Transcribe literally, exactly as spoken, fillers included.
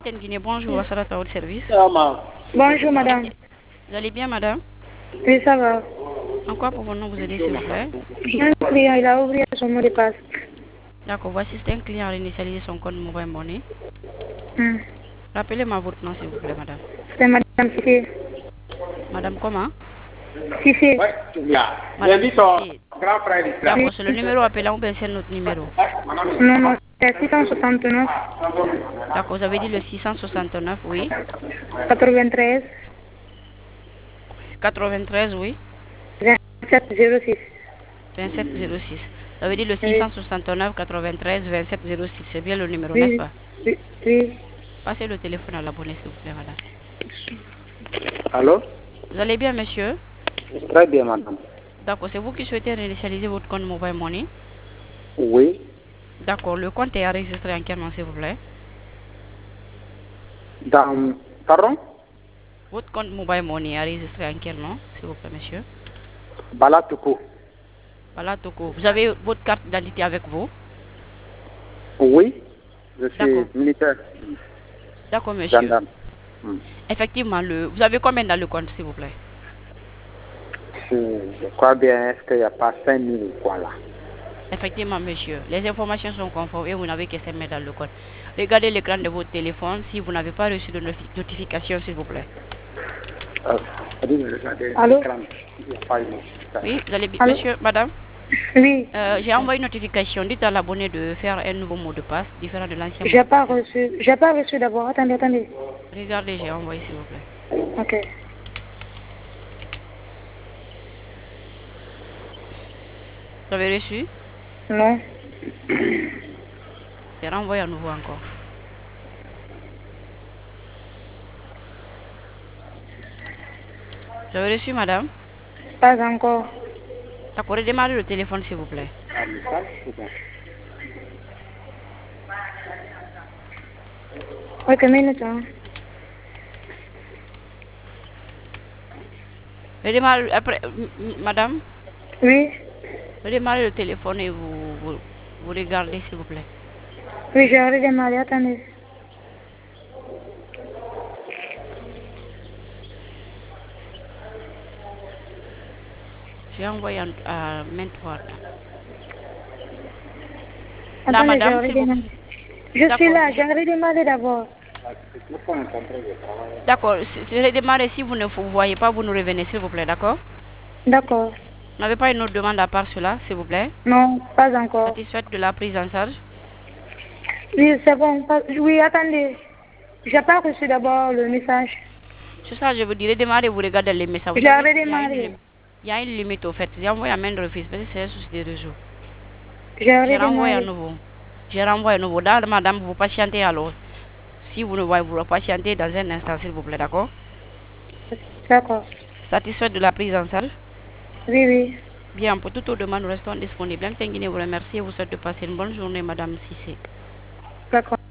Guinée, bonjour, à Sarata au service. Bonjour madame. Vous allez bien madame? Oui, ça va. En quoi pouvons-nous vous aider s'il vous plaît? J'ai un client, il a oublié son mot de passe. D'accord, voici c'est un client à réinitialiser son compte mobile money. Hmm. Rappelez-moi votre nom s'il vous plaît madame. C'est madame Fifi. Madame comment? Fifi. Madame Cissé. D'accord, c'est le numéro appelant ou bien c'est notre numéro? Non, non, c'est six cent soixante-neuf. D'accord, vous avez dit le six cent soixante-neuf, oui. quatre-vingt-treize. quatre-vingt-treize, oui. vingt-sept zéro six. vingt-sept zéro six. Vous avez dit le six Oui. cent soixante-neuf, quatre-vingt-treize, vingt-sept zéro six. C'est bien le numéro, n'est-ce Oui, pas? oui, oui. Passez le téléphone à l'abonné s'il vous plaît madame. Allô? Vous allez bien monsieur? Très bien, madame. D'accord, c'est vous qui souhaitez réinitialiser votre compte mobile money? Oui. D'accord, le compte est enregistré en quel nom s'il vous plaît? Dans... Pardon? Votre compte mobile money est enregistré en quel nom s'il vous plaît monsieur? Balatoko. Voilà Toko. Vous avez votre carte d'identité avec vous? Oui. Je D'accord. suis militaire. D'accord monsieur. Gendarme. Hmm. Effectivement, le... vous avez combien dans le compte s'il vous plaît? Je, je crois bien, est-ce qu'il n'y a pas cinq mille ou quoi là? Effectivement monsieur. Les informations sont conformes et vous n'avez que cinq mille dans le compte. Regardez l'écran de votre téléphone si vous n'avez pas reçu de notifi- notification s'il vous plaît. Euh, regardez Allô? l'écran. Il n'y a pas une notification. Oui, vous allez bien. Allô? Monsieur, madame, Oui. euh, j'ai envoyé une notification. Dites à l'abonné de faire un nouveau mot de passe différent de l'ancien mot de J'ai pas passe. reçu. J'ai pas reçu d'abord. Attendez, attendez. Regardez, j'ai envoyé s'il vous plaît. Ok. Vous avez reçu? Non. J'ai renvoyé à nouveau encore. Vous avez reçu madame? Pas encore. D'accord, redémarrez le téléphone s'il vous plaît. Un message ou bien? Ok, minute. Hein. Redémarrez, après, m- m- madame, Oui. redémarrez le téléphone et vous, vous, vous regardez s'il vous plaît. Oui, j'ai redémarré. Attendez. J'ai envoyé à, à maintes fois. Là, Attendez, j'ai madame, s'il vous plaît. redémarré. Je suis D'accord, là. c'est- J'ai redémarré d'abord. Le point est en train de travailler. d'accord, c'est- c'est redémarrez. Si vous ne vous voyez pas, vous nous revenez s'il vous plaît, d'accord? D'accord. Vous n'avez pas une autre demande à part cela, s'il vous plaît? Non, pas encore. Satisfaite de la prise en charge? Oui, c'est bon. Pas- Oui, attendez. J'ai pas reçu d'abord le message. C'est ça, je vous dirais, démarrer, vous regardez les messages. Vous J'ai savez, il y a une redémarré. lim- il y a une limite au fait. J'ai envoyé à main de refus, parce que c'est un souci de réseau. J'ai J'ai renvoyé à redémarré. nouveau. J'ai renvoyé à nouveau. Là, madame, vous patientez alors. Si vous ne voyez, vous patientez dans un instant, s'il vous plaît, d'accord? D'accord. Satisfaite de la prise en charge? Oui, oui. Bien, pour toute autre demande, nous restons disponibles. M. Tenguine vous remercie et vous souhaite de passer une bonne journée, madame Cissé. D'accord.